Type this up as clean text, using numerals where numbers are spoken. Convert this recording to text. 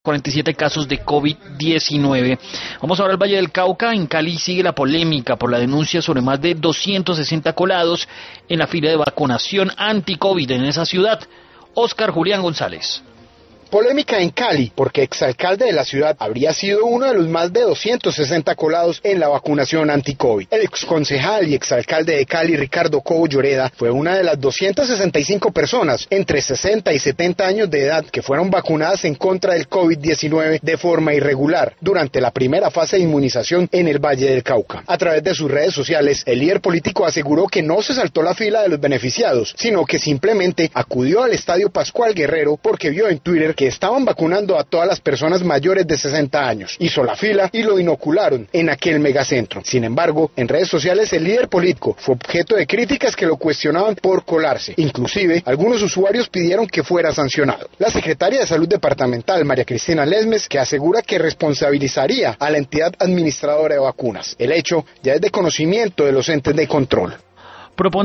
47 casos de COVID-19. Vamos ahora al Valle del Cauca. En Cali sigue la polémica por la denuncia sobre más de 260 colados en la fila de vacunación anti-COVID en esa ciudad. Oscar Julián González. Polémica en Cali, porque exalcalde de la ciudad habría sido uno de los más de 260 colados en la vacunación anti-COVID. El exconcejal y exalcalde de Cali, Ricardo Cobo Lloreda, fue una de las 265 personas entre 60 y 70 años de edad que fueron vacunadas en contra del COVID-19 de forma irregular durante la primera fase de inmunización en el Valle del Cauca. A través de sus redes sociales, el líder político aseguró que no se saltó la fila de los beneficiados, sino que simplemente acudió al Estadio Pascual Guerrero porque vio en Twitter que estaban vacunando a todas las personas mayores de 60 años. Hizo la fila y lo inocularon en aquel megacentro. Sin embargo, en redes sociales el líder político fue objeto de críticas que lo cuestionaban por colarse. Inclusive, algunos usuarios pidieron que fuera sancionado. La secretaria de Salud Departamental, María Cristina Lesmes, que asegura que responsabilizaría a la entidad administradora de vacunas. El hecho ya es de conocimiento de los entes de control.